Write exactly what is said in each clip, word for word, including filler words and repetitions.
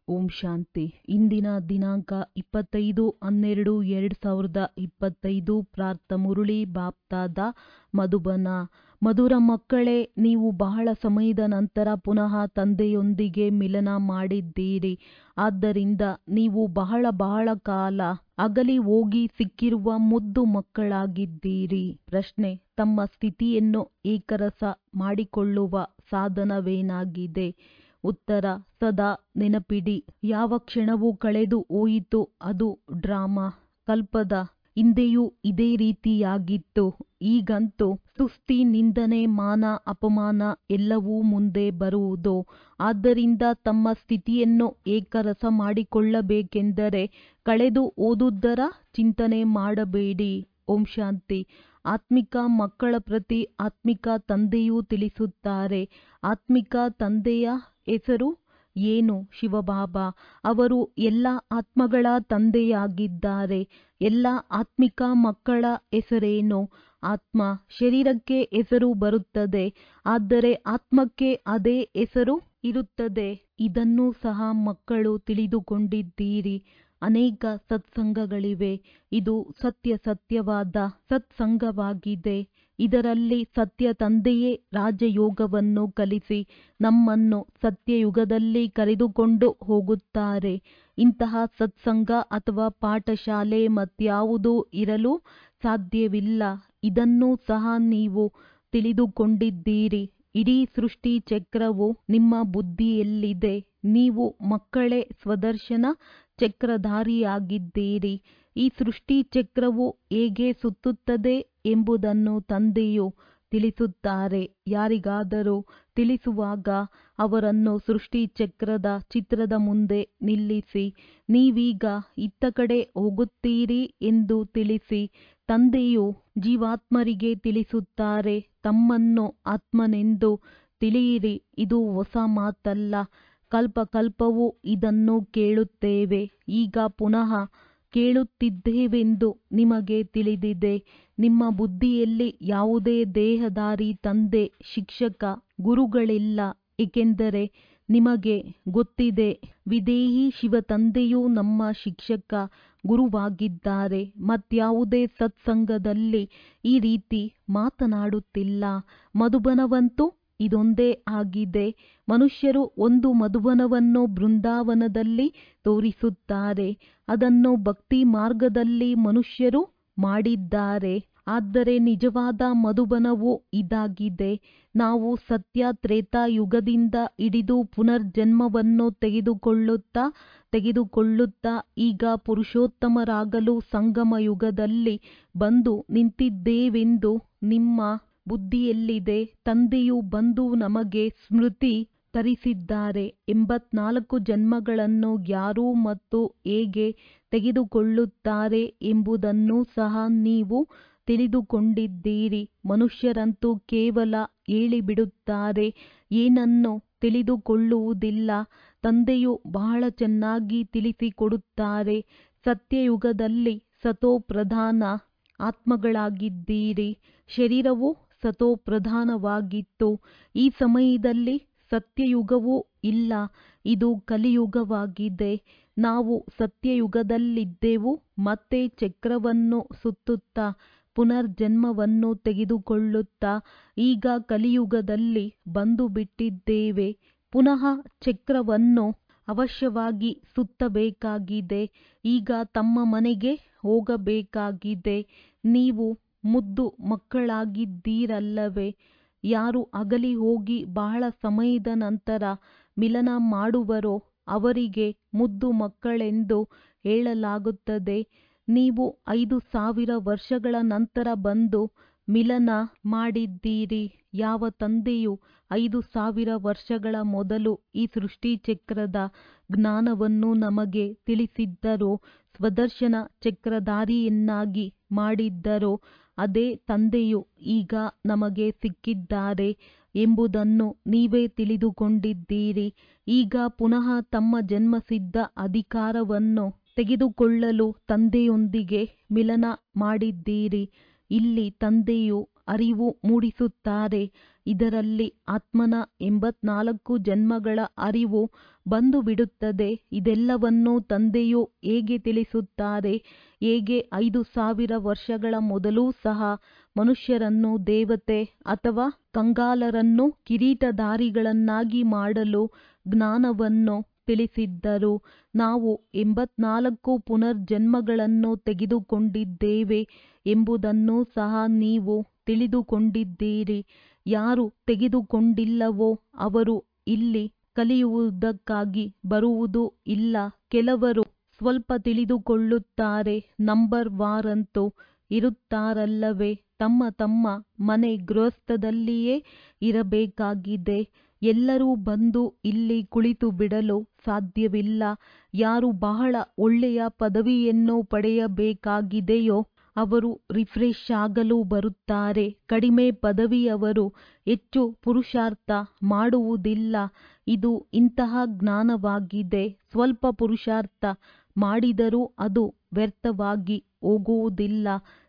ಓಂ ಶಾಂತಿ. ಇಂದಿನ ದಿನಾಂಕ ಇಪ್ಪತ್ತೈದು ಹನ್ನೆರಡು ಎರಡು ಸಾವಿರದ ಇಪ್ಪತ್ತೈದು. ಪ್ರಾರ್ಥ ಮುರುಳಿ ಬಾಪ್ತಾದ ಮಧುಬನ. ಮಧುರ ಮಕ್ಕಳೇ, ನೀವು ಬಹಳ ಸಮಯದ ನಂತರ ಪುನಃ ತಂದೆಯೊಂದಿಗೆ ಮಿಲನ ಮಾಡಿದ್ದೀರಿ. ಆದ್ದರಿಂದ ನೀವು ಬಹಳ ಬಹಳ ಕಾಲ ಅಗಲಿ ಹೋಗಿ ಸಿಕ್ಕಿರುವ ಮುದ್ದು ಮಕ್ಕಳಾಗಿದ್ದೀರಿ. ಪ್ರಶ್ನೆ: ತಮ್ಮ ಸ್ಥಿತಿಯನ್ನು ಏಕರಸ ಮಾಡಿಕೊಳ್ಳುವ ಸಾಧನವೇನಾಗಿದೆ? ಉತ್ತರ: ಸದಾ ನೆನಪಿಡಿ, ಯಾವ ಕ್ಷಣವೂ ಕಳೆದು ಹೋಯಿತು ಅದು ಡ್ರಾಮಾ. ಕಲ್ಪದ ಹಿಂದೆಯೂ ಇದೇ ರೀತಿಯಾಗಿತ್ತು. ಈಗಂತೂ ಸುಸ್ತಿ, ನಿಂದನೆ, ಮಾನ, ಅಪಮಾನ ಎಲ್ಲವೂ ಮುಂದೆ ಬರುವುದು. ಆದ್ದರಿಂದ ತಮ್ಮ ಸ್ಥಿತಿಯನ್ನು ಏಕರಸ ಮಾಡಿಕೊಳ್ಳಬೇಕೆಂದರೆ ಕಳೆದು ಹೋದುದರ ಚಿಂತನೆ ಮಾಡಬೇಡಿ. ಓಂ ಶಾಂತಿ. ಆತ್ಮಿಕ ಮಕ್ಕಳ ಪ್ರತಿ ಆತ್ಮಿಕ ತಂದೆಯೂ ತಿಳಿಸುತ್ತಾರೆ. ಆತ್ಮಿಕ ತಂದೆಯ ಹೆಸರು ಏನು? ಶಿವಬಾಬಾ. ಅವರು ಎಲ್ಲ ಆತ್ಮಗಳ ತಂದೆಯಾಗಿದ್ದಾರೆ. ಎಲ್ಲ ಆತ್ಮಿಕ ಮಕ್ಕಳ ಹೆಸರೇನು? ಆತ್ಮ. ಶರೀರಕ್ಕೆ ಹೆಸರು ಬರುತ್ತದೆ, ಆದರೆ ಆತ್ಮಕ್ಕೆ ಅದೇ ಹೆಸರು ಇರುತ್ತದೆ. ಇದನ್ನೂ ಸಹ ಮಕ್ಕಳು ತಿಳಿದುಕೊಂಡಿದ್ದೀರಿ. ಅನೇಕ ಸತ್ಸಂಗಗಳಿವೆ. ಇದು ಸತ್ಯ ಸತ್ಯವಾದ ಸತ್ಸಂಗವಾಗಿದೆ. ಇದರಲ್ಲಿ ಸತ್ಯ ತಂದೆಯೇ ರಾಜಯೋಗವನ್ನು ಕಲಿಸಿ ನಮ್ಮನ್ನು ಸತ್ಯಯುಗದಲ್ಲಿ ಕರೆದುಕೊಂಡು ಹೋಗುತ್ತಾರೆ. ಇಂತಹ ಸತ್ಸಂಗ ಅಥವಾ ಪಾಠಶಾಲೆ ಮತ್ಯಾವುದೂ ಇರಲು ಸಾಧ್ಯವಿಲ್ಲ. ಇದನ್ನೂ ಸಹ ನೀವು ತಿಳಿದುಕೊಂಡಿದ್ದೀರಿ. ಇಡೀ ಸೃಷ್ಟಿ ಚಕ್ರವು ನಿಮ್ಮ ಬುದ್ಧಿಯಲ್ಲಿದೆ. ನೀವು ಮಕ್ಕಳೇ ಸ್ವದರ್ಶನ ಚಕ್ರಧಾರಿಯಾಗಿದ್ದೀರಿ. ಈ ಸೃಷ್ಟಿ ಚಕ್ರವು ಹೇಗೆ ಸುತ್ತುತ್ತದೆ ಎಂಬುದನ್ನು ತಂದೆಯು ತಿಳಿಸುತ್ತಾರೆ. ಯಾರಿಗಾದರೂ ತಿಳಿಸುವಾಗ ಅವರನ್ನು ಸೃಷ್ಟಿ ಚಕ್ರದ ಚಿತ್ರದ ಮುಂದೆ ನಿಲ್ಲಿಸಿ, ನೀವೀಗ ಇತ್ತ ಕಡೆ ಹೋಗುತ್ತೀರಿ ಎಂದು ತಿಳಿಸಿ. ತಂದೆಯು ಜೀವಾತ್ಮರಿಗೆ ತಿಳಿಸುತ್ತಾರೆ, ತಮ್ಮನ್ನು ಆತ್ಮನೆಂದು ತಿಳಿಯಿರಿ. ಇದು ಹೊಸ ಮಾತಲ್ಲ. ಕಲ್ಪ ಕಲ್ಪವೂ ಇದನ್ನು ಕೇಳುತ್ತೇವೆ. ಈಗ ಪುನಃ ಕೇಳುತ್ತಿದ್ದೇವೆಂದು ನಿಮಗೆ ತಿಳಿದಿದೆ. ನಿಮ್ಮ ಬುದ್ಧಿಯಲ್ಲಿ ಯಾವುದೇ ದೇಹಧಾರಿ ತಂದೆ, ಶಿಕ್ಷಕ, ಗುರುಗಳಿಲ್ಲ. ಏಕೆಂದರೆ ನಿಮಗೆ ಗೊತ್ತಿದೆ, ವಿದೇಹಿ ಶಿವತಂದೆಯೂ ನಮ್ಮ ಶಿಕ್ಷಕ, ಗುರುವಾಗಿದ್ದಾರೆ. ಮತ್ಯಾವುದೇ ಸತ್ಸಂಗದಲ್ಲಿ ಈ ರೀತಿ ಮಾತನಾಡುತ್ತಿಲ್ಲ. ಮಧುಬನವಂತೂ ಇದೊಂದೇ ಆಗಿದೆ. ಮನುಷ್ಯರು ಒಂದು ಮಧುಬನವನ್ನು ಬೃಂದಾವನದಲ್ಲಿ ತೋರಿಸುತ್ತಾರೆ. ಅದನ್ನು ಭಕ್ತಿ ಮಾರ್ಗದಲ್ಲಿ ಮನುಷ್ಯರು ಮಾಡಿದ್ದಾರೆ. ಆದರೆ ನಿಜವಾದ ಮಧುಬನವು ಇದಾಗಿದೆ. ನಾವು ಸತ್ಯ ತ್ರೇತಾಯುಗದಿಂದ ಹಿಡಿದು ಪುನರ್ಜನ್ಮವನ್ನು ತೆಗೆದುಕೊಳ್ಳುತ್ತಾ ತೆಗೆದುಕೊಳ್ಳುತ್ತಾ ಈಗ ಪುರುಷೋತ್ತಮರಾಗಲು ಸಂಗಮ ಯುಗದಲ್ಲಿ ಬಂದು ನಿಂತಿದ್ದೇವೆಂದು ನಿಮ್ಮ ಬುದ್ಧಿಯಲ್ಲಿದೆ. ತಂದೆಯು ಬಂದು ನಮಗೆ ಸ್ಮೃತಿ ತರಿಸಿದ್ದಾರೆ. ಎಂಬತ್ನಾಲ್ಕು ಜನ್ಮಗಳನ್ನು ಯಾರು ಮತ್ತು ಹೇಗೆ ತೆಗೆದುಕೊಳ್ಳುತ್ತಾರೆ ಎಂಬುದನ್ನು ಸಹ ನೀವು ತಿಳಿದುಕೊಂಡಿದ್ದೀರಿ. ಮನುಷ್ಯರಂತೂ ಕೇವಲ ಹೇಳಿಬಿಡುತ್ತಾರೆ, ಏನನ್ನು ತಿಳಿದುಕೊಳ್ಳುವುದಿಲ್ಲ. ತಂದೆಯು ಬಹಳ ಚೆನ್ನಾಗಿ ತಿಳಿಸಿಕೊಡುತ್ತಾರೆ. ಸತ್ಯಯುಗದಲ್ಲಿ ಸತೋಪ್ರಧಾನ ಆತ್ಮಗಳಾಗಿದ್ದೀರಿ. ಶರೀರವು ಸತೋಪ್ರಧಾನವಾಗಿತ್ತು. ಈ ಸಮಯದಲ್ಲಿ ಸತ್ಯಯುಗವೂ ಇಲ್ಲ. ಇದು ಕಲಿಯುಗವಾಗಿದೆ. ನಾವು ಸತ್ಯಯುಗದಲ್ಲಿದ್ದೆವು. ಮತ್ತೆ ಚಕ್ರವನ್ನು ಸುತ್ತುತ್ತಾ ಪುನರ್ಜನ್ಮವನ್ನು ತೆಗೆದುಕೊಳ್ಳುತ್ತಾ ಈಗ ಕಲಿಯುಗದಲ್ಲಿ ಬಂದು ಬಿಟ್ಟಿದ್ದೇವೆ. ಪುನಃ ಚಕ್ರವನ್ನು ಅವಶ್ಯವಾಗಿ ಸುತ್ತಬೇಕಾಗಿದೆ. ಈಗ ತಮ್ಮ ಮನೆಗೆ ಹೋಗಬೇಕಾಗಿದೆ. ನೀವು ಮುದ್ದು ಮಕ್ಕಳಾಗಿದ್ದೀರಲ್ಲವೇ? ಯಾರು ಅಗಲಿ ಹೋಗಿ ಬಹಳ ಸಮಯದ ನಂತರ ಮಿಲನ ಮಾಡುವರೋ ಅವರಿಗೆ ಮುದ್ದು ಮಕ್ಕಳೆಂದು ಹೇಳಲಾಗುತ್ತದೆ. ನೀವು ಐದು ಸಾವಿರ ವರ್ಷಗಳ ನಂತರ ಬಂದು ಮಿಲನ ಮಾಡಿದ್ದೀರಿ. ಯಾವ ತಂದೆಯು ಐದು ಸಾವಿರ ವರ್ಷಗಳ ಮೊದಲು ಈ ಸೃಷ್ಟಿ ಚಕ್ರದ ಜ್ಞಾನವನ್ನು ನಮಗೆ ತಿಳಿಸಿದ್ದರೋ, ಸ್ವದರ್ಶನ ಚಕ್ರಧಾರಿಯನ್ನಾಗಿ ಮಾಡಿದ್ದರೋ, ಅದೇ ತಂದೆಯು ಈಗ ನಮಗೆ ಸಿಕ್ಕಿದ್ದಾರೆ ಎಂಬುದನ್ನು ನೀವೇ ತಿಳಿದುಕೊಂಡಿದ್ದೀರಿ. ಈಗ ಪುನಃ ತಮ್ಮ ಜನ್ಮಸಿದ್ಧ ಅಧಿಕಾರವನ್ನು ತೆಗೆದುಕೊಳ್ಳಲು ತಂದೆಯೊಂದಿಗೆ ಮಿಲನ ಮಾಡಿದ್ದೀರಿ. ಇಲ್ಲಿ ತಂದೆಯು ಅರಿವು ಮೂಡಿಸುತ್ತಾರೆ. ಇದರಲ್ಲಿ ಆತ್ಮನ ಎಂಬತ್ನಾಲ್ಕು ಜನ್ಮಗಳ ಅರಿವು ಬಂದು ಬಿಡುತ್ತದೆ. ಇದೆಲ್ಲವನ್ನೂ ತಂದೆಯು ಹೇಗೆ ತಿಳಿಸುತ್ತಾರೆ? ಹೇಗೆ ಐದು ಸಾವಿರ ವರ್ಷಗಳ ಮೊದಲೂ ಸಹ ಮನುಷ್ಯರನ್ನು ದೇವತೆ ಅಥವಾ ಕಂಗಾಲರನ್ನು ಕಿರೀಟಧಾರಿಗಳನ್ನಾಗಿ ಮಾಡಲು ಜ್ಞಾನವನ್ನು ತಿಳಿಸಿದ್ದರು. ನಾವು ಎಂಬತ್ನಾಲ್ಕು ಪುನರ್ಜನ್ಮಗಳನ್ನು ತೆಗೆದುಕೊಂಡಿದ್ದೇವೆ ಎಂಬುದನ್ನು ಸಹ ನೀವು ತಿಳಿದುಕೊಂಡಿದ್ದೀರಿ. ಯಾರು ತೆಗೆದುಕೊಂಡಿಲ್ಲವೋ ಅವರು ಇಲ್ಲಿ ಕಲಿಯುವುದಕ್ಕಾಗಿ ಬರುವುದೂ ಇಲ್ಲ. ಕೆಲವರು ಸ್ವಲ್ಪ ತಿಳಿದುಕೊಳ್ಳುತ್ತಾರೆ. ನಂಬರ್ ವಾರಂತೂ ಇರುತ್ತಾರಲ್ಲವೇ? ತಮ್ಮ ತಮ್ಮ ಮನೆ ಗೃಹಸ್ಥದಲ್ಲಿಯೇ ಇರಬೇಕಾಗಿದೆ. ಎಲ್ಲರೂ ಬಂದು ಇಲ್ಲಿ ಕುಳಿತು ಬಿಡಲು ಸಾಧ್ಯವಿಲ್ಲ. ಯಾರು ಬಹಳ ಒಳ್ಳೆಯ ಪದವಿಯನ್ನು ಪಡೆಯಬೇಕಾಗಿದೆಯೋ ಅವರು ರಿಫ್ರೆಶ್ ಆಗಲು ಬರುತ್ತಾರೆ. ಕಡಿಮೆ ಪದವಿಯವರು ಹೆಚ್ಚು ಪುರುಷಾರ್ಥ ಮಾಡುವುದಿಲ್ಲ. ಇದು ಇಂತಹ ಜ್ಞಾನವಾಗಿದೆ. ಸ್ವಲ್ಪ ಪುರುಷಾರ್ಥ ಮಾಡಿದರೂ ಅದು ವ್ಯರ್ಥವಾಗಿ ಹೋಗುವುದಿಲ್ಲ.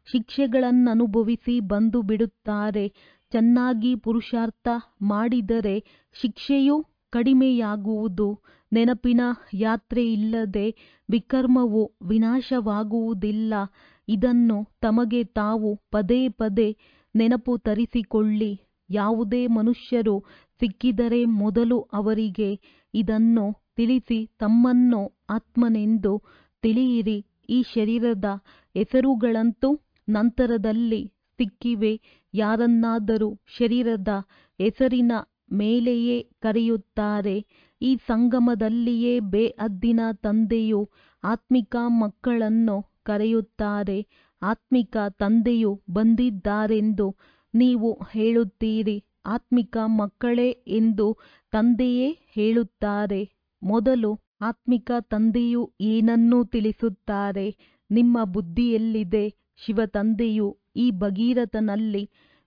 ಶಿಕ್ಷೆಗಳನ್ನನುಭವಿಸಿ ಬಂದು ಬಿಡುತ್ತಾರೆ. ಚೆನ್ನಾಗಿ ಪುರುಷಾರ್ಥ ಮಾಡಿದರೆ ಶಿಕ್ಷೆಯೂ ಕಡಿಮೆಯಾಗುವುದು. ನೆನಪಿನ ಯಾತ್ರೆಯಿಲ್ಲದೆ ವಿಕರ್ಮವು ವಿನಾಶವಾಗುವುದಿಲ್ಲ. ಇದನ್ನು ತಮಗೆ ತಾವು ಪದೇ ಪದೇ ನೆನಪು ತರಿಸಿಕೊಳ್ಳಿ. ಯಾವುದೇ ಮನುಷ್ಯರು ಸಿಕ್ಕಿದರೆ ಮೊದಲು ಅವರಿಗೆ ಇದನ್ನು ತಿಳಿಸಿ ತಮ್ಮನ್ನು ಆತ್ಮನೆಂದು ತಿಳಿಯಿರಿ. ಈ ಶರೀರದ ಹೆಸರುಗಳಂತೂ ನಂತರದಲ್ಲಿ ಸಿಕ್ಕಿವೆ. ಯಾರನ್ನಾದರೂ ಶರೀರದ ಹೆಸರಿನ ಮೇಲೆಯೇ ಕರೆಯುತ್ತಾರೆ. ಈ ಸಂಗಮದಲ್ಲಿಯೇ ಬೇಹದ್ದಿನ ತಂದೆಯು ಆತ್ಮಿಕ ಮಕ್ಕಳನ್ನು ಕರೆಯುತ್ತಾರೆ. ಆತ್ಮಿಕ ತಂದೆಯು ಬಂದಿದ್ದಾರೆಂದು ನೀವು ಹೇಳುತ್ತೀರಿ. ಆತ್ಮಿಕ ಮಕ್ಕಳೇ ಎಂದು ತಂದೆಯೇ ಹೇಳುತ್ತಾರೆ. ಮೊದಲು ಆತ್ಮಿಕ ತಂದೆಯು ಏನನ್ನು ತಿಳಿಸುತ್ತಾರೆ? ನಿಮ್ಮ ಬುದ್ಧಿಯಲ್ಲಿದೆ. ಶಿವತಂದೆಯು ಈ ಭಗೀರಥನಲ್ಲಿ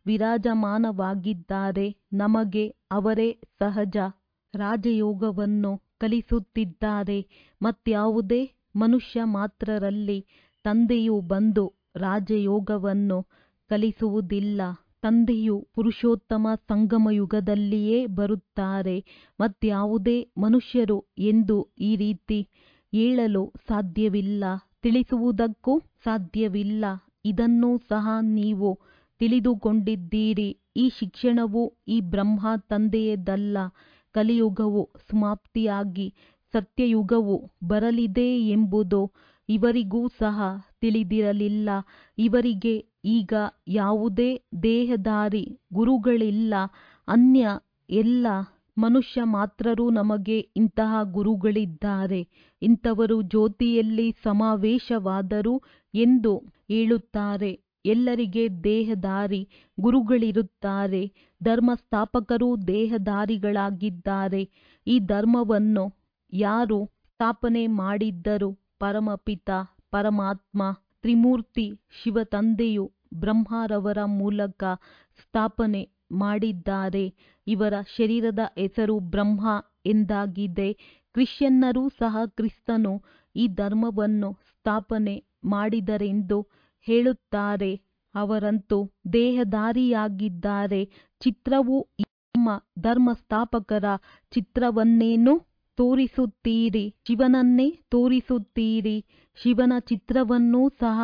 ವಿರಾಜಮಾನವಾಗಿದ್ದಾರೆ. ನಮಗೆ ಅವರೇ ಸಹಜ ರಾಜಯೋಗವನ್ನು ಕಲಿಸುತ್ತಿದ್ದಾರೆ. ಮತ್ಯಾವುದೇ ಮನುಷ್ಯ ಮಾತ್ರರಲ್ಲಿ ತಂದೆಯು ಬಂದು ರಾಜಯೋಗವನ್ನು ಕಲಿಸುವುದಿಲ್ಲ. ತಂದೆಯು ಪುರುಷೋತ್ತಮ ಸಂಗಮಯುಗದಲ್ಲಿಯೇ ಬರುತ್ತಾರೆ. ಮತ್ಯಾವುದೇ ಮನುಷ್ಯರು ಎಂದು ಈ ರೀತಿ ಹೇಳಲು ಸಾಧ್ಯವಿಲ್ಲ. ತಿಳಿಸುವುದಕ್ಕೂ ಸಾಧ್ಯವಿಲ್ಲ. ಇದನ್ನೂ ಸಹ ನೀವು ತಿಳಿದುಕೊಂಡಿದ್ದೀರಿ. ಈ ಶಿಕ್ಷಣವು ಈ ಬ್ರಹ್ಮ ತಂದೆಯದಲ್ಲ. ಕಲಿಯುಗವು ಸಮಾಪ್ತಿಯಾಗಿ ಸತ್ಯಯುಗವು ಬರಲಿದೆ ಎಂಬುದು ಇವರಿಗೂ ಸಹ ತಿಳಿದಿರಲಿಲ್ಲ. ಇವರಿಗೆ ಈಗ ಯಾವುದೇ ದೇಹಧಾರಿ ಗುರುಗಳಿಲ್ಲ. ಅನ್ಯ ಎಲ್ಲ ಮನುಷ್ಯ ಮಾತ್ರರು ನಮಗೆ ಇಂತಹ ಗುರುಗಳಿದ್ದಾರೆ. ಇಂಥವರು ಜ್ಯೋತಿಯಲ್ಲಿ ಸಮಾವೇಶವಾದರು ಎಂದು ಹೇಳುತ್ತಾರೆ. ಎಲ್ಲರಿಗೆ ದೇಹಧಾರಿ ಗುರುಗಳಿರುತ್ತಾರೆ. ಧರ್ಮಸ್ಥಾಪಕರು ದೇಹಧಾರಿಗಳಾಗಿದ್ದಾರೆ. ಈ ಧರ್ಮವನ್ನು ಯಾರು ಸ್ಥಾಪನೆ ಮಾಡಿದ್ದರು? ಪರಮಪಿತ ಪರಮಾತ್ಮ ತ್ರಿಮೂರ್ತಿ ಶಿವತಂದೆಯು ಬ್ರಹ್ಮರವರ ಮೂಲಕ ಸ್ಥಾಪನೆ ಮಾಡಿದ್ದಾರೆ. ಇವರ ಶರೀರದ ಹೆಸರು ಬ್ರಹ್ಮ ಎಂದಾಗಿದೆ. ಕ್ರಿಶ್ಚಿಯನ್ನರೂ ಸಹ ಕ್ರಿಸ್ತನು ಈ ಧರ್ಮವನ್ನು ಸ್ಥಾಪನೆ ಮಾಡಿದರೆಂದು ಹೇಳುತ್ತಾರೆ. ಅವರಂತೂ ದೇಹಧಾರಿಯಾಗಿದ್ದಾರೆ. ಚಿತ್ರವು ನಮ್ಮ ಧರ್ಮಸ್ಥಾಪಕರ ಚಿತ್ರವನ್ನೇನು ತೋರಿಸುತ್ತೀರಿ? ಶಿವನನ್ನೇ ತೋರಿಸುತ್ತೀರಿ. ಶಿವನ ಚಿತ್ರವನ್ನೂ ಸಹ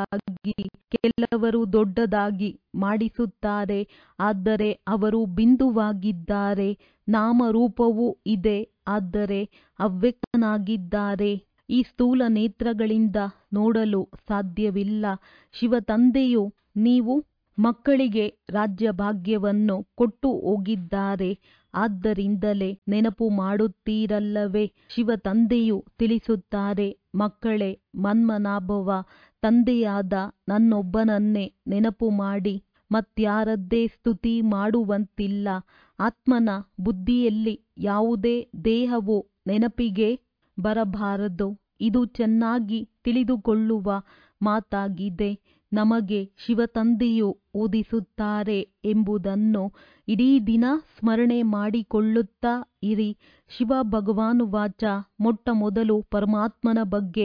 ಕೆಲವರು ದೊಡ್ಡದಾಗಿ ಮಾಡಿಸುತ್ತಾರೆ. ಆದರೆ ಅವರು ಬಿಂದುವಾಗಿದ್ದಾರೆ. ನಾಮರೂಪವೂ ಇದೆ, ಆದರೆ ಅವ್ಯಕ್ತನಾಗಿದ್ದಾರೆ. ಈ ಸ್ಥೂಲ ನೇತ್ರಗಳಿಂದ ನೋಡಲು ಸಾಧ್ಯವಿಲ್ಲ. ಶಿವತಂದೆಯು ನೀವು ಮಕ್ಕಳಿಗೆ ರಾಜ್ಯಭಾಗ್ಯವನ್ನು ಕೊಟ್ಟು ಹೋಗಿದ್ದಾರೆ. ಆದ್ದರಿಂದಲೇ ನೆನಪು ಮಾಡುತ್ತೀರಲ್ಲವೇ? ಶಿವತಂದೆಯು ತಿಳಿಸುತ್ತಾರೆ, ಮಕ್ಕಳೇ, ಮನ್ಮನಾಭವ ತಂದೆಯಾದ ನನ್ನೊಬ್ಬನನ್ನೇ ನೆನಪು ಮಾಡಿ. ಮತ್ಯಾರದ್ದೇ ಸ್ತುತಿ ಮಾಡುವಂತಿಲ್ಲ. ಆತ್ಮನ ಬುದ್ಧಿಯಲ್ಲಿ ಯಾವುದೇ ದೇಹವು ನೆನಪಿಗೆ ಬರಬಾರದು. ಇದು ಚೆನ್ನಾಗಿ ತಿಳಿದುಕೊಳ್ಳುವ ಮಾತಾಗಿದೆ. ನಮಗೆ ಶಿವತಂದೆಯು ಓದಿಸುತ್ತಾರೆ ಎಂಬುದನ್ನು ಇಡೀ ದಿನ ಸ್ಮರಣೆ ಮಾಡಿಕೊಳ್ಳುತ್ತಾ ಇರಿ. ಶಿವ ಭಗವಾನುವಾಚ, ಮೊಟ್ಟ ಮೊದಲು ಪರಮಾತ್ಮನ ಬಗ್ಗೆ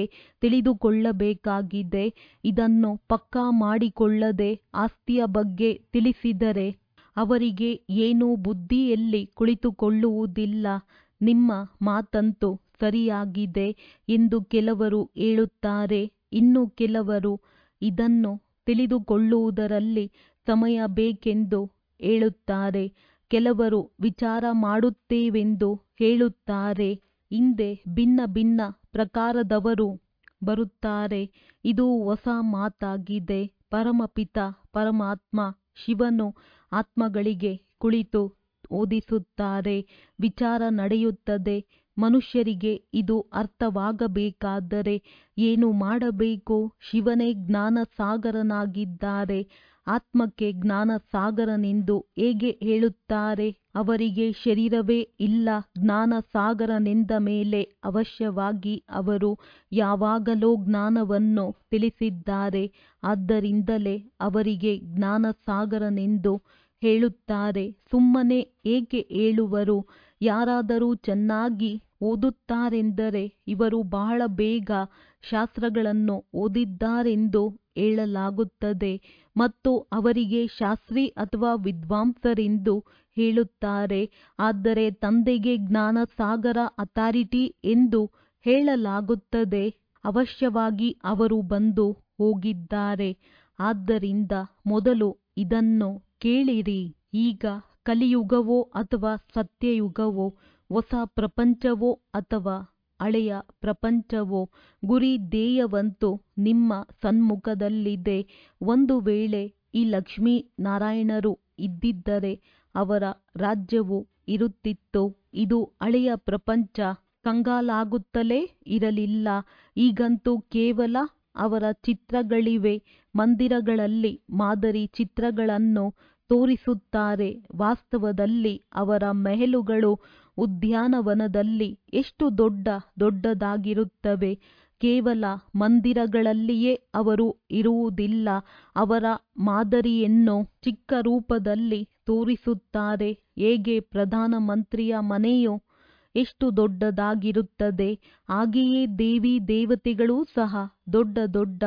ತಿಳಿದುಕೊಳ್ಳಬೇಕಾಗಿದೆ. ಇದನ್ನು ಪಕ್ಕಾ ಮಾಡಿಕೊಳ್ಳದೆ ಆಸ್ತಿಯ ಬಗ್ಗೆ ತಿಳಿಸಿದರೆ ಅವರಿಗೆ ಏನೂ ಬುದ್ಧಿಯಲ್ಲಿ ಕುಳಿತುಕೊಳ್ಳುವುದಿಲ್ಲ. ನಿಮ್ಮ ಮಾತಂತೂ ಸರಿಯಾಗಿದೆ ಎಂದು ಕೆಲವರು ಹೇಳುತ್ತಾರೆ. ಇನ್ನು ಕೆಲವರು ಇದನ್ನು ತಿಳಿದುಕೊಳ್ಳುವುದರಲ್ಲಿ ಸಮಯ ಬೇಕೆಂದು ಹೇಳುತ್ತಾರೆ. ಕೆಲವರು ವಿಚಾರ ಮಾಡುತ್ತೇವೆಂದು ಹೇಳುತ್ತಾರೆ. ಹಿಂದೆ ಭಿನ್ನ ಭಿನ್ನ ಪ್ರಕಾರದವರು ಬರುತ್ತಾರೆ. ಇದು ಹೊಸ ಮಾತಾಗಿದೆ. ಪರಮಪಿತ ಪರಮಾತ್ಮ ಶಿವನು ಆತ್ಮಗಳಿಗೆ ಕುಳಿತು ಓದಿಸುತ್ತಾರೆ. ವಿಚಾರ ನಡೆಯುತ್ತದೆ. ಮನುಷ್ಯರಿಗೆ ಇದು ಅರ್ಥವಾಗಬೇಕಾದರೆ ಏನು ಮಾಡಬೇಕು? ಶಿವನೇ ಜ್ಞಾನ ಸಾಗರನಾಗಿದ್ದಾರೆ. ಆತ್ಮಕ್ಕೆ ಜ್ಞಾನ ಸಾಗರನೆಂದು ಹೇಗೆ ಹೇಳುತ್ತಾರೆ? ಅವರಿಗೆ ಶರೀರವೇ ಇಲ್ಲ. ಜ್ಞಾನ ಸಾಗರನೆಂದ ಮೇಲೆ ಅವಶ್ಯವಾಗಿ ಅವರು ಯಾವಾಗಲೋ ಜ್ಞಾನವನ್ನು ತಿಳಿಸಿದ್ದಾರೆ. ಆದ್ದರಿಂದಲೇ ಅವರಿಗೆ ಜ್ಞಾನ ಸಾಗರನೆಂದು ಹೇಳುತ್ತಾರೆ. ಸುಮ್ಮನೆ ಏಕೆ ಹೇಳುವರು? ಯಾರಾದರೂ ಚೆನ್ನಾಗಿ ಓದುತ್ತಾರೆಂದರೆ ಇವರು ಬಹಳ ಬೇಗ ಶಾಸ್ತ್ರಗಳನ್ನು ಓದಿದ್ದಾರೆಂದು ಹೇಳಲಾಗುತ್ತದೆ ಮತ್ತು ಅವರಿಗೆ ಶಾಸ್ತ್ರಿ ಅಥವಾ ವಿದ್ವಾಂಸರೆಂದು ಹೇಳುತ್ತಾರೆ. ಆದರೆ ತಂದೆಗೆ ಜ್ಞಾನ ಸಾಗರ ಅಥಾರಿಟಿ ಎಂದು ಹೇಳಲಾಗುತ್ತದೆ. ಅವಶ್ಯವಾಗಿ ಅವರು ಬಂದು ಹೋಗಿದ್ದಾರೆ. ಆದ್ದರಿಂದ ಮೊದಲು ಇದನ್ನು ಕೇಳಿರಿ. ಈಗ ಕಲಿಯುಗವೋ ಅಥವಾ ಸತ್ಯಯುಗವೋ, ಹೊಸ ಪ್ರಪಂಚವೋ ಅಥವಾ ಹಳೆಯ ಪ್ರಪಂಚವೋ, ಗುರಿ ಧ್ಯೇಯವಂತೂ ನಿಮ್ಮ ಸನ್ಮುಖದಲ್ಲಿದೆ. ಒಂದು ವೇಳೆ ಈ ಲಕ್ಷ್ಮೀ ನಾರಾಯಣರು ಇದ್ದಿದ್ದರೆ ಅವರ ರಾಜ್ಯವು ಇರುತ್ತಿತ್ತು. ಇದು ಹಳೆಯ ಪ್ರಪಂಚ ಕಂಗಾಲಾಗುತ್ತಲೇ ಇರಲಿಲ್ಲ. ಈಗಂತೂ ಕೇವಲ ಅವರ ಚಿತ್ರಗಳಿವೆ. ಮಂದಿರಗಳಲ್ಲಿ ಮಾದರಿ ಚಿತ್ರಗಳನ್ನು ತೋರಿಸುತ್ತಾರೆ. ವಾಸ್ತವದಲ್ಲಿ ಅವರ ಮೆಹಲುಗಳು ಉದ್ಯಾನವನದಲ್ಲಿ ಎಷ್ಟು ದೊಡ್ಡ ದೊಡ್ಡದಾಗಿರುತ್ತವೆ. ಕೇವಲ ಮಂದಿರಗಳಲ್ಲಿಯೇ ಅವರು ಇರುವುದಿಲ್ಲ. ಅವರ ಮಾದರಿಯನ್ನು ಚಿಕ್ಕ ರೂಪದಲ್ಲಿ ತೋರಿಸುತ್ತಾರೆ. ಹೇಗೆ ಪ್ರಧಾನಮಂತ್ರಿಯ ಮನೆಯು ಎಷ್ಟು ದೊಡ್ಡದಾಗಿರುತ್ತದೆ, ಹಾಗೆಯೇ ದೇವಿ ದೇವತೆಗಳೂ ಸಹ ದೊಡ್ಡ ದೊಡ್ಡ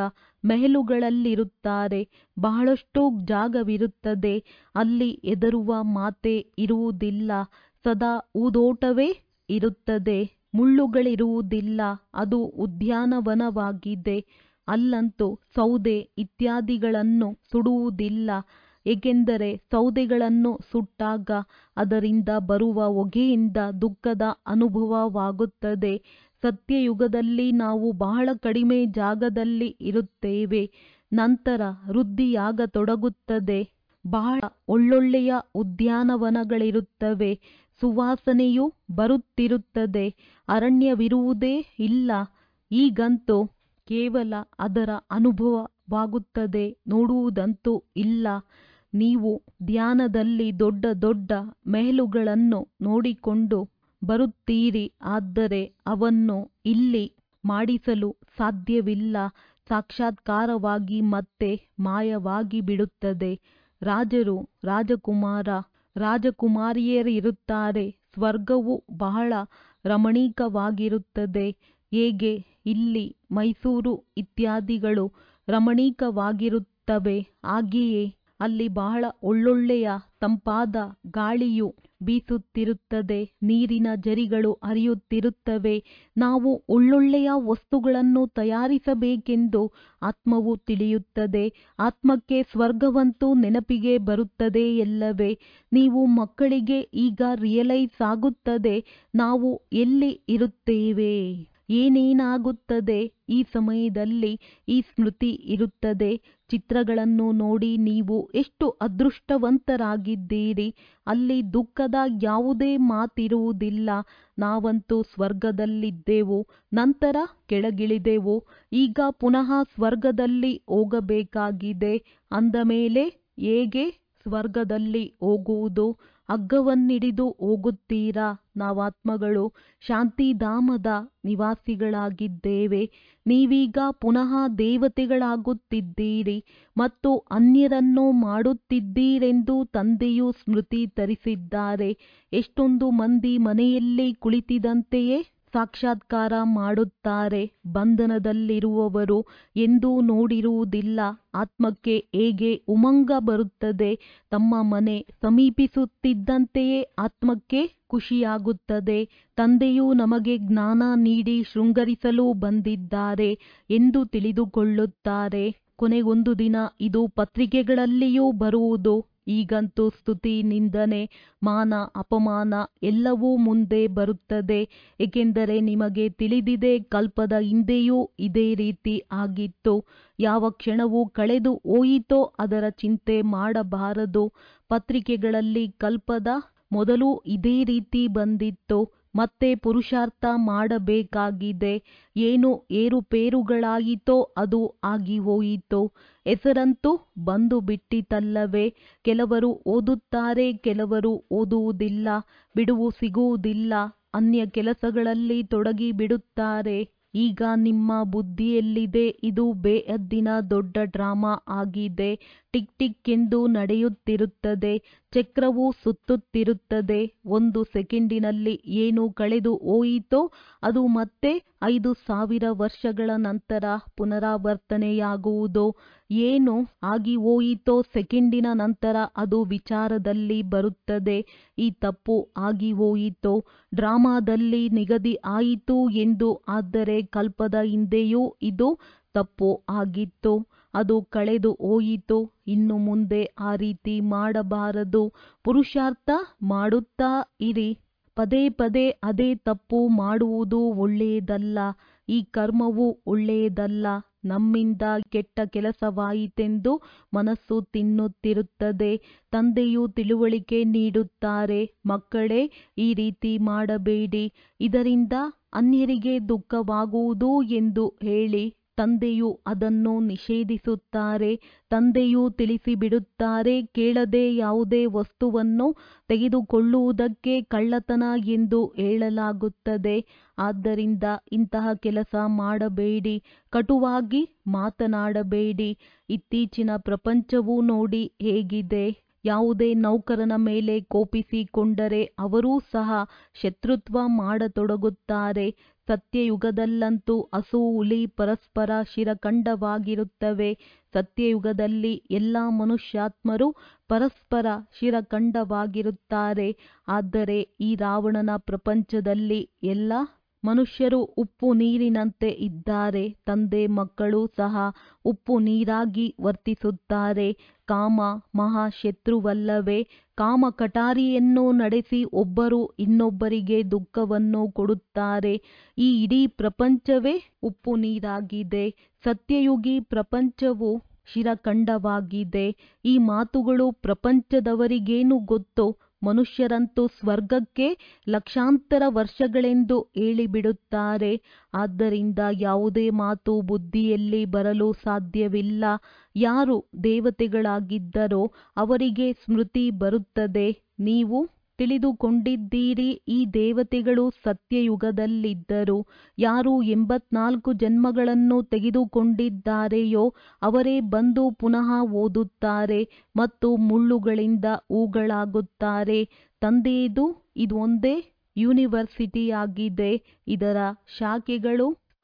ಮೆಹಲುಗಳಲ್ಲಿರುತ್ತಾರೆ. ಬಹಳಷ್ಟು ಜಾಗವಿರುತ್ತದೆ. ಅಲ್ಲಿ ಹೆದರುವ ಮಾತೇ ಇರುವುದಿಲ್ಲ. ಸದಾ ಹೂದೋಟವೇ ಇರುತ್ತದೆ. ಮುಳ್ಳುಗಳಿರುವುದಿಲ್ಲ. ಅದು ಉದ್ಯಾನವನವಾಗಿದೆ. ಅಲ್ಲಂತೂ ಸೌದೆ ಇತ್ಯಾದಿಗಳನ್ನು ಸುಡುವುದಿಲ್ಲ. ಏಕೆಂದರೆ ಸೌದೆಗಳನ್ನು ಸುಟ್ಟಾಗ ಅದರಿಂದ ಬರುವ ಹೊಗೆಯಿಂದ ದುಃಖದ ಅನುಭವವಾಗುತ್ತದೆ. ಸತ್ಯಯುಗದಲ್ಲಿ ನಾವು ಬಹಳ ಕಡಿಮೆ ಜಾಗದಲ್ಲಿ ಇರುತ್ತೇವೆ. ನಂತರ ವೃದ್ಧಿಯಾಗತೊಡಗುತ್ತದೆ. ಬಹಳ ಒಳ್ಳೊಳ್ಳೆಯ ಉದ್ಯಾನವನಗಳಿರುತ್ತವೆ. ಸುವಾಸನೆಯೂ ಬರುತ್ತಿರುತ್ತದೆ. ಅರಣ್ಯವಿರುವುದೇ ಇಲ್ಲ. ಈಗಂತೂ ಕೇವಲ ಅದರ ಅನುಭವವಾಗುತ್ತದೆ, ನೋಡುವುದಂತೂ ಇಲ್ಲ. ನೀವು ಧ್ಯಾನದಲ್ಲಿ ದೊಡ್ಡ ದೊಡ್ಡ ಮೆಹಲುಗಳನ್ನು ನೋಡಿಕೊಂಡು ಬರುತ್ತೀರಿ. ಆದರೆ ಅವನ್ನು ಇಲ್ಲಿ ಮಾಡಿಸಲು ಸಾಧ್ಯವಿಲ್ಲ. ಸಾಕ್ಷಾತ್ಕಾರವಾಗಿ ಮತ್ತೆ ಮಾಯವಾಗಿ ಬಿಡುತ್ತದೆ. ರಾಜರು, ರಾಜಕುಮಾರ, ರಾಜಕುಮಾರಿಯರಿರುತ್ತಾರೆ. ಸ್ವರ್ಗವು ಬಹಳ ರಮಣೀಕವಾಗಿರುತ್ತದೆ. ಹೇಗೆ ಇಲ್ಲಿ ಮೈಸೂರು ಇತ್ಯಾದಿಗಳು ರಮಣೀಕವಾಗಿರುತ್ತವೆ, ಹಾಗೆಯೇ ಅಲ್ಲಿ ಬಹಳ ಒಳ್ಳೊಳ್ಳೆಯ ತಂಪಾದ ಗಾಳಿಯು ಬೀಸುತ್ತಿರುತ್ತದೆ. ನೀರಿನ ಝರಿಗಳು ಹರಿಯುತ್ತಿರುತ್ತವೆ. ನಾವು ಒಳ್ಳೊಳ್ಳೆಯ ವಸ್ತುಗಳನ್ನು ತಯಾರಿಸಬೇಕೆಂದು ಆತ್ಮವು ತಿಳಿಯುತ್ತದೆ. ಆತ್ಮಕ್ಕೆ ಸ್ವರ್ಗವಂತೂ ನೆನಪಿಗೆ ಬರುತ್ತದೆ ಎಲ್ಲವೇ. ನೀವು ಮಕ್ಕಳಿಗೆ ಈಗ ರಿಯಲೈಸ್ ಆಗುತ್ತದೆ ನಾವು ಎಲ್ಲಿ ಇರುತ್ತೇವೆ, ಏನೇನಾಗುತ್ತದೆ. ಈ ಸಮಯದಲ್ಲಿ ಈ ಸ್ಮೃತಿ ಇರುತ್ತದೆ. ಚಿತ್ರಗಳನ್ನು ನೋಡಿ ನೀವು ಎಷ್ಟು ಅದೃಷ್ಟವಂತರಾಗಿದ್ದೀರಿ. ಅಲ್ಲಿ ದುಃಖದ ಯಾವುದೇ ಮಾತಿರುವುದಿಲ್ಲ. ನಾವಂತೂ ಸ್ವರ್ಗದಲ್ಲಿದ್ದೆವು, ನಂತರ ಕೆಳಗಿಳಿದೆವು. ಈಗ ಪುನಃ ಸ್ವರ್ಗದಲ್ಲಿ ಹೋಗಬೇಕಾಗಿದೆ. ಅಂದಮೇಲೆ ಹೇಗೆ ಸ್ವರ್ಗದಲ್ಲಿ ಹೋಗುವುದು? ಹಗ್ಗವನ್ನಿಡಿದು ಹೋಗುತ್ತೀರಾ? ನಾವಾತ್ಮಗಳು ಶಾಂತಿಧಾಮದ ನಿವಾಸಿಗಳಾಗಿದ್ದೇವೆ. ನೀವೀಗ ಪುನಃ ದೇವತೆಗಳಾಗುತ್ತಿದ್ದೀರಿ ಮತ್ತು ಅನ್ಯರನ್ನು ಮಾಡುತ್ತಿದ್ದೀರೆಂದು ತಂದೆಯು ಸ್ಮೃತಿ ತರಿಸಿದ್ದಾರೆ. ಎಷ್ಟೊಂದು ಮಂದಿ ಮನೆಯಲ್ಲಿ ಕುಳಿತಿದ್ದಂತೆಯೇ ಸಾಕ್ಷಾತ್ಕಾರ ಮಾಡುತ್ತಾರೆ. ಬಂಧನದಲ್ಲಿರುವವರು ಎಂದೂ ನೋಡಿರುವುದಿಲ್ಲ. ಆತ್ಮಕ್ಕೆ ಹೇಗೆ ಉಮಂಗ ಬರುತ್ತದೆ? ತಮ್ಮ ಮನೆ ಸಮೀಪಿಸುತ್ತಿದ್ದಂತೆಯೇ ಆತ್ಮಕ್ಕೆ ಖುಷಿಯಾಗುತ್ತದೆ. ತಂದೆಯು ನಮಗೆ ಜ್ಞಾನ ನೀಡಿ ಶೃಂಗರಿಸಲು ಬಂದಿದ್ದಾರೆ ಎಂದು ತಿಳಿದುಕೊಳ್ಳುತ್ತಾರೆ. ಕೊನೆಗೊಂದು ದಿನ ಇದು ಪತ್ರಿಕೆಗಳಲ್ಲಿಯೂ ಬರುವುದು. ಈಗಂತೂ ಸ್ತುತಿ, ನಿಂದನೆ, ಮಾನ, ಅಪಮಾನ ಎಲ್ಲವೂ ಮುಂದೆ ಬರುತ್ತದೆ. ಏಕೆಂದರೆ ನಿಮಗೆ ತಿಳಿದಿದೆ, ಕಲ್ಪದ ಹಿಂದೆಯೂ ಇದೇ ರೀತಿ ಆಗಿತ್ತು. ಯಾವ ಕ್ಷಣವು ಕಳೆದು ಹೋಯಿತೋ ಅದರ ಚಿಂತೆ ಮಾಡಬಾರದು. ಪತ್ರಿಕೆಗಳಲ್ಲಿ ಕಲ್ಪದ ಮೊದಲು ಇದೇ ರೀತಿ ಬಂದಿತ್ತು. ಮತ್ತೆ ಪುರುಷಾರ್ಥ ಮಾಡಬೇಕಾಗಿದೆ. ಏನು ಏರುಪೇರುಗಳಾಯಿತೋ ಅದು ಆಗಿ ಹೋಯಿತು. ಹೆಸರಂತೂ ಬಂದು ಬಿಟ್ಟಿತಲ್ಲವೇ? ಕೆಲವರು ಓದುತ್ತಾರೆ, ಕೆಲವರು ಓದುವುದಿಲ್ಲ. ಬಿಡುವು ಸಿಗುವುದಿಲ್ಲ. ಅನ್ಯ ಕೆಲಸಗಳಲ್ಲಿ ತೊಡಗಿ ಬಿಡುತ್ತಾರೆ. ಈಗ ನಿಮ್ಮ ಬುದ್ಧಿಯಲ್ಲಿದೆ, ಇದು ಬೇಹದ್ದಿನ ದೊಡ್ಡ ಡ್ರಾಮಾ ಆಗಿದೆ. ಟಿಕ್ ಟಿಕ್ ಎಂದು ನಡೆಯುತ್ತಿರುತ್ತದೆ. ಚಕ್ರವು ಸುತ್ತುತ್ತಿರುತ್ತದೆ. ಒಂದು ಸೆಕೆಂಡಿನಲ್ಲಿ ಏನು ಕಳೆದು ಹೋಯಿತೋ ಅದು ಮತ್ತೆ ಐದು ಸಾವಿರ ವರ್ಷಗಳ ನಂತರ ಪುನರಾವರ್ತನೆಯಾಗುವುದು. ಏನು ಆಗಿ ಹೋಯಿತೋ ಸೆಕೆಂಡಿನ ನಂತರ ಅದು ವಿಚಾರದಲ್ಲಿ ಬರುತ್ತದೆ. ಈ ತಪ್ಪು ಆಗಿ ಹೋಯಿತು, ಡ್ರಾಮಾದಲ್ಲಿ ನಿಗದಿ ಆಯಿತು ಎಂದು. ಆದರೆ ಕಲ್ಪದ ಹಿಂದೆಯೂ ಇದು ತಪ್ಪು ಆಗಿತ್ತು. ಅದು ಕಳೆದು ಹೋಯಿತು. ಇನ್ನು ಮುಂದೆ ಆ ರೀತಿ ಮಾಡಬಾರದು. ಪುರುಷಾರ್ಥ ಮಾಡುತ್ತಾ ಇರಿ. ಪದೇ ಪದೇ ಅದೇ ತಪ್ಪು ಮಾಡುವುದು ಒಳ್ಳೆಯದಲ್ಲ. ಈ ಕರ್ಮವು ಒಳ್ಳೆಯದಲ್ಲ. ನಮ್ಮಿಂದ ಕೆಟ್ಟ ಕೆಲಸವಾಯಿತೆಂದು ಮನಸ್ಸು ತಿನ್ನುತ್ತಿರುತ್ತದೆ. ತಂದೆಯು ತಿಳುವಳಿಕೆ ನೀಡುತ್ತಾರೆ, ಮಕ್ಕಳೇ, ಈ ರೀತಿ ಮಾಡಬೇಡಿ, ಇದರಿಂದ ಅನ್ಯರಿಗೆ ದುಃಖವಾಗುವುದು ಎಂದು ಹೇಳಿ. ತಂದೆಯು ಅದನ್ನು ನಿಷೇಧಿಸುತ್ತಾರೆ. ತಂದೆಯು ತಿಳಿಸಿಬಿಡುತ್ತಾರೆ, ಕೇಳದೆ ಯಾವುದೇ ವಸ್ತುವನ್ನು ತೆಗೆದುಕೊಳ್ಳುವುದಕ್ಕೆ ಕಳ್ಳತನ ಎಂದು ಹೇಳಲಾಗುತ್ತದೆ. ಆದ್ದರಿಂದ ಇಂತಹ ಕೆಲಸ ಮಾಡಬೇಡಿ. ಕಟುವಾಗಿ ಮಾತನಾಡಬೇಡಿ. ಇತ್ತೀಚಿನ ಪ್ರಪಂಚವು ನೋಡಿ ಹೇಗಿದೆ. ಯಾವುದೇ ನೌಕರನ ಮೇಲೆ ಕೋಪಿಸಿಕೊಂಡರೆ ಅವರೂ ಸಹ ಶತ್ರುತ್ವ ಮಾಡತೊಡಗುತ್ತಾರೆ. ಸತ್ಯಯುಗದಲ್ಲಂತೂ ಹಸು ಹುಲಿ ಪರಸ್ಪರ ಶಿರಖಂಡವಾಗಿರುತ್ತವೆ. ಸತ್ಯಯುಗದಲ್ಲಿ ಎಲ್ಲ ಮನುಷ್ಯಾತ್ಮರು ಪರಸ್ಪರ ಶಿರಖಂಡವಾಗಿರುತ್ತಾರೆ. ಆದರೆ ಈ ರಾವಣನ ಪ್ರಪಂಚದಲ್ಲಿ ಎಲ್ಲ ಮನುಷ್ಯರು ಉಪ್ಪು ನೀರಿನಂತೆ ಇದ್ದಾರೆ. ತಂದೆ ಮಕ್ಕಳು ಸಹ ಉಪ್ಪು ನೀರಾಗಿ ವರ್ತಿಸುತ್ತಾರೆ. ಕಾಮ ಮಹಾಶತ್ರುವಲ್ಲವೇ? ಕಾಮ ಕಟಾರಿಯನ್ನು ನಡೆಸಿ ಒಬ್ಬರು ಇನ್ನೊಬ್ಬರಿಗೆ ದುಃಖವನ್ನು ಕೊಡುತ್ತಾರೆ. ಈ ಇಡೀ ಪ್ರಪಂಚವೇ ಉಪ್ಪು ನೀರಾಗಿದೆ. ಸತ್ಯಯುಗಿ ಪ್ರಪಂಚವು ಶಿರಖಂಡವಾಗಿದೆ. ಈ ಮಾತುಗಳು ಪ್ರಪಂಚದವರಿಗೇನು ಗೊತ್ತು? ಮನುಷ್ಯರಂತೂ ಸ್ವರ್ಗಕ್ಕೆ ಲಕ್ಷಾಂತರ ವರ್ಷಗಳೆಂದು ಹೇಳಿಬಿಡುತ್ತಾರೆ. ಆದ್ದರಿಂದ ಯಾವುದೇ ಮಾತು ಬುದ್ಧಿಯಲ್ಲಿ ಬರಲು ಸಾಧ್ಯವಿಲ್ಲ. ಯಾರು ದೇವತೆಗಳಾಗಿದ್ದರೋ ಅವರಿಗೆ ಸ್ಮೃತಿ ಬರುತ್ತದೆ. ನೀವು ತಿಳಿದುಕೊಂಡಿದ್ದೀರಿ, ಈ ದೇವತೆಗಳು ಸತ್ಯಯುಗದಲ್ಲಿದ್ದರು. ಯಾರು ಎಂಬತ್ನಾಲ್ಕು ಜನ್ಮಗಳನ್ನು ತೆಗೆದುಕೊಂಡಿದ್ದಾರೆಯೋ ಅವರೇ ಬಂದು ಪುನಃ ಓದುತ್ತಾರೆ ಮತ್ತು ಮುಳ್ಳುಗಳಿಂದ ಹೂಗಳಾಗುತ್ತಾರೆ. ತಂದೆಯದು ಇದೊಂದೇ ಯೂನಿವರ್ಸಿಟಿಯಾಗಿದೆ. ಇದರ ಶಾಖೆಗಳು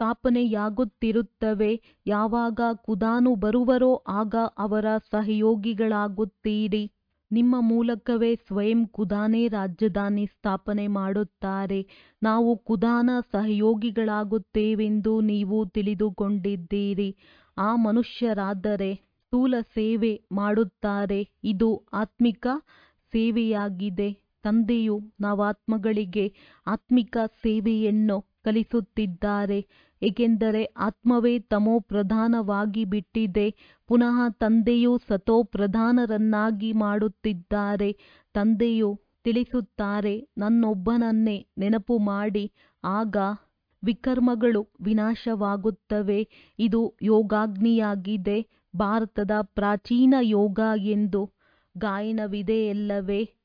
ಸ್ಥಾಪನೆಯಾಗುತ್ತಿರುತ್ತವೆ. ಯಾವಾಗ ಖುದಾನು ಬರುವರೋ ಆಗ ಅವರ ಸಹಯೋಗಿಗಳಾಗುತ್ತೀರಿ. ನಿಮ್ಮ ಮೂಲಕವೇ ಸ್ವಯಂ ಖುದಾನೇ ರಾಜಧಾನಿ ಸ್ಥಾಪನೆ ಮಾಡುತ್ತಾರೆ. ನಾವು ಖುದಾನ ಸಹಯೋಗಿಗಳಾಗುತ್ತೇವೆಂದು ನೀವು ತಿಳಿದುಕೊಂಡಿದ್ದೀರಿ. ಆ ಮನುಷ್ಯರಾದರೆ ಸ್ಥೂಲ ಸೇವೆ ಮಾಡುತ್ತಾರೆ. ಇದು ಆತ್ಮಿಕ ಸೇವೆಯಾಗಿದೆ. ತಂದೆಯು ನಾವಾತ್ಮಗಳಿಗೆ ಆತ್ಮಿಕ ಸೇವೆಯನ್ನು ಕಲಿಸುತ್ತಿದ್ದಾರೆ. ಏಕೆಂದರೆ ಆತ್ಮವೇ ತಮೋ ಪ್ರಧಾನವಾಗಿ ಬಿಟ್ಟಿದೆ. ಪುನಃ ತಂದೆಯು ಸತೋ ಪ್ರಧಾನರನ್ನಾಗಿ ಮಾಡುತ್ತಿದ್ದಾರೆ. ತಂದೆಯು ತಿಳಿಸುತ್ತಾರೆ, ನನ್ನೊಬ್ಬನನ್ನೇ ನೆನಪು ಮಾಡಿ, ಆಗ ವಿಕರ್ಮಗಳು ವಿನಾಶವಾಗುತ್ತವೆ. ಇದು ಯೋಗಾಗ್ನಿಯಾಗಿದೆ. ಭಾರತದ ಪ್ರಾಚೀನ ಯೋಗ ಎಂದು ಗಾಯನವಿದೆಯಲ್ಲವೇ?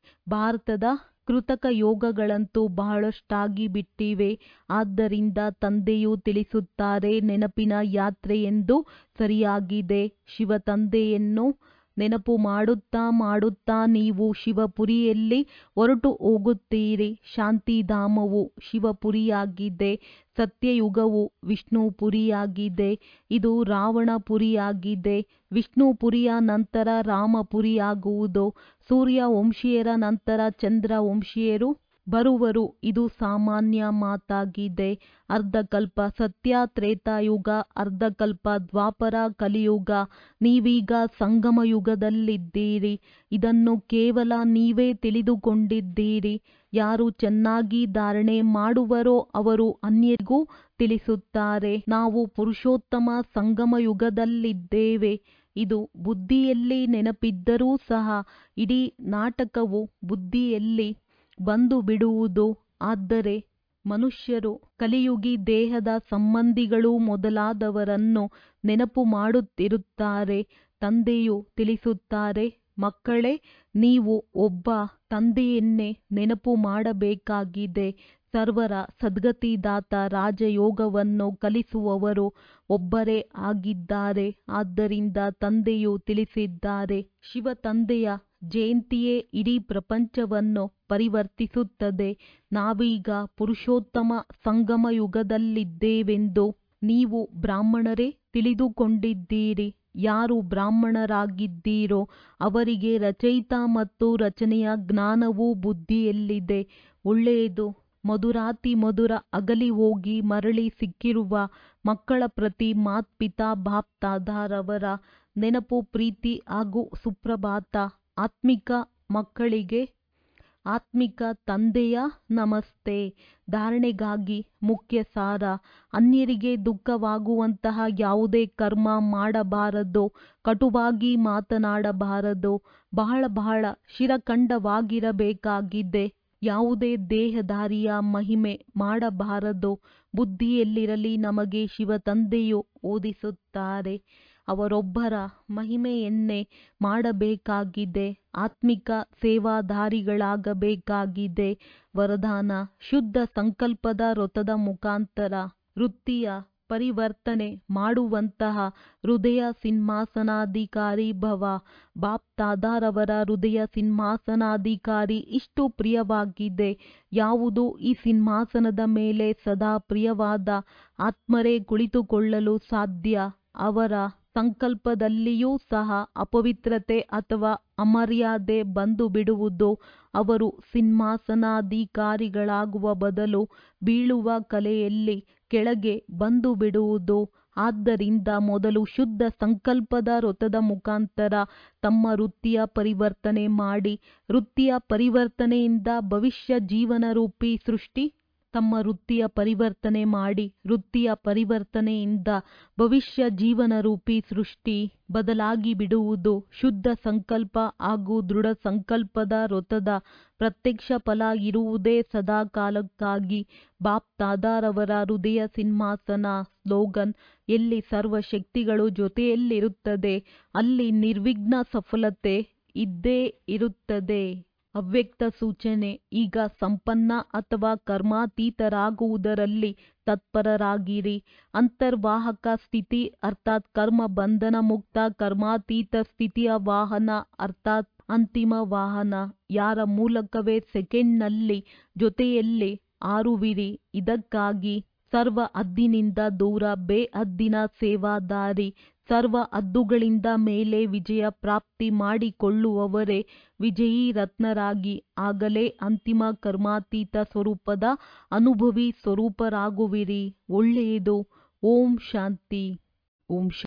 ಭಾರತದ ಕೃತಕ ಯೋಗಗಳಂತೂ ಬಹಳಷ್ಟಾಗಿ ಬಿಟ್ಟಿವೆ. ಆದ್ದರಿಂದ ತಂದೆಯು ತಿಳಿಸುತ್ತಾರೆ, ನೆನಪಿನ ಯಾತ್ರೆ ಎಂದು ಸರಿಯಾಗಿದೆ. ಶಿವ ತಂದೆಯನ್ನು ನೆನಪು ಮಾಡುತ್ತಾ ಮಾಡುತ್ತಾ ನೀವು ಶಿವಪುರಿಯಲ್ಲಿ ಹೊರಟು ಹೋಗುತ್ತೀರಿ. ಶಾಂತಿಧಾಮವು ಶಿವಪುರಿಯಾಗಿದೆ. ಸತ್ಯಯುಗವು ವಿಷ್ಣುಪುರಿಯಾಗಿದೆ. ಇದು ರಾವಣಪುರಿಯಾಗಿದೆ. ವಿಷ್ಣುಪುರಿಯ ನಂತರ ರಾಮಪುರಿಯಾಗುವುದು. ಸೂರ್ಯವಂಶೀಯರ ನಂತರ ಚಂದ್ರವಂಶೀಯರು ಬರುವರು. ಇದು ಸಾಮಾನ್ಯ ಮಾತಾಗಿದೆ. ಅರ್ಧಕಲ್ಪ ಸತ್ಯ ತ್ರೇತಾಯುಗ, ಅರ್ಧಕಲ್ಪ ದ್ವಾಪರ ಕಲಿಯುಗ. ನೀವೀಗ ಸಂಗಮ ಯುಗದಲ್ಲಿದ್ದೀರಿ. ಇದನ್ನು ಕೇವಲ ನೀವೇ ತಿಳಿದುಕೊಂಡಿದ್ದೀರಿ. ಯಾರು ಚೆನ್ನಾಗಿ ಧಾರಣೆ ಮಾಡುವರೋ ಅವರು ಅನ್ಯರಿಗೂ ತಿಳಿಸುತ್ತಾರೆ. ನಾವು ಪುರುಷೋತ್ತಮ ಸಂಗಮ ಯುಗದಲ್ಲಿದ್ದೇವೆ. ಇದು ಬುದ್ಧಿಯಲ್ಲಿ ನೆನಪಿದ್ದರೂ ಸಹ ಇಡೀ ನಾಟಕವು ಬುದ್ಧಿಯಲ್ಲಿ ಬಂದು ಬಿಡುವುದು. ಆದರೆ ಮನುಷ್ಯರು ಕಲಿಯುಗಿ ದೇಹದ ಸಂಬಂಧಿಗಳು ಮೊದಲಾದವರನ್ನು ನೆನಪು ಮಾಡುತ್ತಿರುತ್ತಾರೆ. ತಂದೆಯು ತಿಳಿಸುತ್ತಾರೆ, ಮಕ್ಕಳೇ, ನೀವು ಒಬ್ಬ ತಂದೆಯನ್ನೇ ನೆನಪು ಮಾಡಬೇಕಾಗಿದೆ. ಸರ್ವರ ಸದ್ಗತಿದಾತ ರಾಜಯೋಗವನ್ನು ಕಲಿಸುವವರು ಒಬ್ಬರೇ ಆಗಿದ್ದಾರೆ. ಆದ್ದರಿಂದ ತಂದೆಯು ತಿಳಿಸಿದ್ದಾರೆ, ಶಿವ ತಂದೆಯ ಜಯಂತಿಯೇ ಇಡೀ ಪ್ರಪಂಚವನ್ನು ಪರಿವರ್ತಿಸುತ್ತದೆ. ನಾವೀಗ ಪುರುಷೋತ್ತಮ ಸಂಗಮ ಯುಗದಲ್ಲಿದ್ದೇವೆಂದು ನೀವು ಬ್ರಾಹ್ಮಣರೇ ತಿಳಿದುಕೊಂಡಿದ್ದೀರಿ. ಯಾರು ಬ್ರಾಹ್ಮಣರಾಗಿದ್ದೀರೋ ಅವರಿಗೆ ರಚಯಿತ ಮತ್ತು ರಚನೆಯ ಜ್ಞಾನವು ಬುದ್ಧಿಯಲ್ಲಿದೆ. ಒಳ್ಳೆಯದು. ಮಧುರಾತಿ ಮಧುರ ಅಗಲಿ ಹೋಗಿ ಮರಳಿ ಸಿಕ್ಕಿರುವ ಮಕ್ಕಳ ಪ್ರತಿ ಮಾತ್ಪಿತಾ ಬಾಪ್ ದಾದಾರವರ ನೆನಪು, ಪ್ರೀತಿ ಹಾಗೂ ಸುಪ್ರಭಾತ. ಆತ್ಮಿಕ ಮಕ್ಕಳಿಗೆ ಆತ್ಮಿಕ ತಂದೆಯ ನಮಸ್ತೆ. ಧಾರಣೆಗಾಗಿ ಮುಖ್ಯ ಸಾರ. ಅನ್ಯರಿಗೆ ದುಃಖವಾಗುವಂತಹ ಯಾವುದೇ ಕರ್ಮ ಮಾಡಬಾರದು. ಕಟುವಾಗಿ ಮಾತನಾಡಬಾರದು. ಬಹಳ ಬಹಳ ಶಿರಖಂಡವಾಗಿರಬೇಕಾಗಿದೆ. ಯಾವುದೇ ದೇಹಧಾರಿಯ ಮಹಿಮೆ ಮಾಡಬಾರದು. ಬುದ್ಧಿಯಲ್ಲಿರಲಿ. ನಮಗೆ ಶಿವ ತಂದೆಯು ಓದಿಸುತ್ತಾರೆ, ಅವರೊಬ್ಬರ ಮಹಿಮೆಯನ್ನೇ ಮಾಡಬೇಕಾಗಿದೆ. ಆತ್ಮಿಕ ಸೇವಾಧಾರಿಗಳಾಗಬೇಕಾಗಿದೆ. ವರದಾನ: ಶುದ್ಧ ಸಂಕಲ್ಪದ ವ್ರತದ ಮುಖಾಂತರ ವೃತ್ತಿಯ ಪರಿವರ್ತನೆ ಮಾಡುವಂತಹ ಹೃದಯ ಸಿಂಹಾಸನಾಧಿಕಾರಿ ಭವ. ಬಾಪ್ ದಾದಾರವರ ಹೃದಯ ಸಿಂಹಾಸನಾಧಿಕಾರಿ ಇಷ್ಟು ಪ್ರಿಯವಾಗಿದೆ. ಯಾವುದು ಈ ಸಿಂಹಾಸನದ ಮೇಲೆ ಸದಾ ಪ್ರಿಯವಾದ ಆತ್ಮರೇ ಕುಳಿತುಕೊಳ್ಳಲು ಸಾಧ್ಯ. ಅವರ ಸಂಕಲ್ಪದಲ್ಲಿಯೂ ಸಹ ಅಪವಿತ್ರತೆ ಅಥವಾ ಅಮರ್ಯಾದೆ ಬಂದು ಬಿಡುವುದು. ಅವರು ಸಿಂಹಾಸನಾಧಿಕಾರಿಗಳಾಗುವ ಬದಲು ಬೀಳುವ ಕಲೆಯಲ್ಲಿ ಕೆಳಗೆ ಬಂದು ಬಿಡುವುದು. ಆದ್ದರಿಂದ ಮೊದಲು ಶುದ್ಧ ಸಂಕಲ್ಪದ ವ್ರತದ ಮುಖಾಂತರ ತಮ್ಮ ವೃತ್ತಿಯ ಪರಿವರ್ತನೆ ಮಾಡಿ. ವೃತ್ತಿಯ ಪರಿವರ್ತನೆಯಿಂದ ಭವಿಷ್ಯ ಜೀವನರೂಪಿ ಸೃಷ್ಟಿ ತಮ್ಮ ವೃತ್ತಿಯ ಪರಿವರ್ತನೆ ಮಾಡಿ. ವೃತ್ತಿಯ ಪರಿವರ್ತನೆಯಿಂದ ಭವಿಷ್ಯ ಜೀವನರೂಪಿ ಸೃಷ್ಟಿ ಬದಲಾಗಿ ಬಿಡುವುದು. ಶುದ್ಧ ಸಂಕಲ್ಪ ಹಾಗೂ ದೃಢ ಸಂಕಲ್ಪದ ವ್ರತದ ಪ್ರತ್ಯಕ್ಷ ಫಲ ಇರುವುದೇ ಸದಾಕಾಲಕ್ಕಾಗಿ. ಬಾಪ್ ದಾದಾರವರ ಹೃದಯ ಸಿಂಹಾಸನ. ಸ್ಲೋಗನ್: ಎಲ್ಲಿ ಸರ್ವಶಕ್ತಿಗಳು ಜೊತೆಯಲ್ಲಿರುತ್ತದೆ ಅಲ್ಲಿ ನಿರ್ವಿಘ್ನ ಸಫಲತೆ ಇದ್ದೇ ಇರುತ್ತದೆ. ಅವ್ಯಕ್ತ ಸೂಚನೆ: ಈಗ ಸಂಪನ್ನ ಅಥವಾ ಕರ್ಮಾತೀತರಾಗುವುದರಲ್ಲಿ ತತ್ಪರರಾಗಿರಿ. ಅಂತರ್ವಾಹಕ ಸ್ಥಿತಿ ಅರ್ಥಾತ್ ಕರ್ಮ ಬಂಧನ ಮುಕ್ತ, ಕರ್ಮಾತೀತ ಸ್ಥಿತಿಯ ವಾಹನ ಅರ್ಥಾತ್ ಅಂತಿಮ ವಾಹನ. ಯಾರ ಮೂಲಕವೇ ಸೆಕೆಂಡ್ನಲ್ಲಿ ಜೊತೆಯಲ್ಲಿ ಹಾರುವಿರಿ. ಇದಕ್ಕಾಗಿ ಸರ್ವ ಹದ್ದಿನಿಂದ ದೂರ, ಬೇಹದ್ದಿನ ಸೇವಾದಾರಿ. ಸರ್ವ ಹದ್ದುಗಳಿಂದ ಮೇಲೆ ವಿಜಯ ಪ್ರಾಪ್ತಿ ಮಾಡಿಕೊಳ್ಳುವವರೇ ವಿಜಯೀ ರತ್ನರಾಗಿ. ಆಗಲೇ ಅಂತಿಮ ಕರ್ಮಾತೀತ ಸ್ವರೂಪದ ಅನುಭವಿ ಸ್ವರೂಪರಾಗುವಿರಿ. ಒಳ್ಳೆಯದು. ಓಂ ಶಾಂತಿ. ಓಂ ಶಾಂತಿ.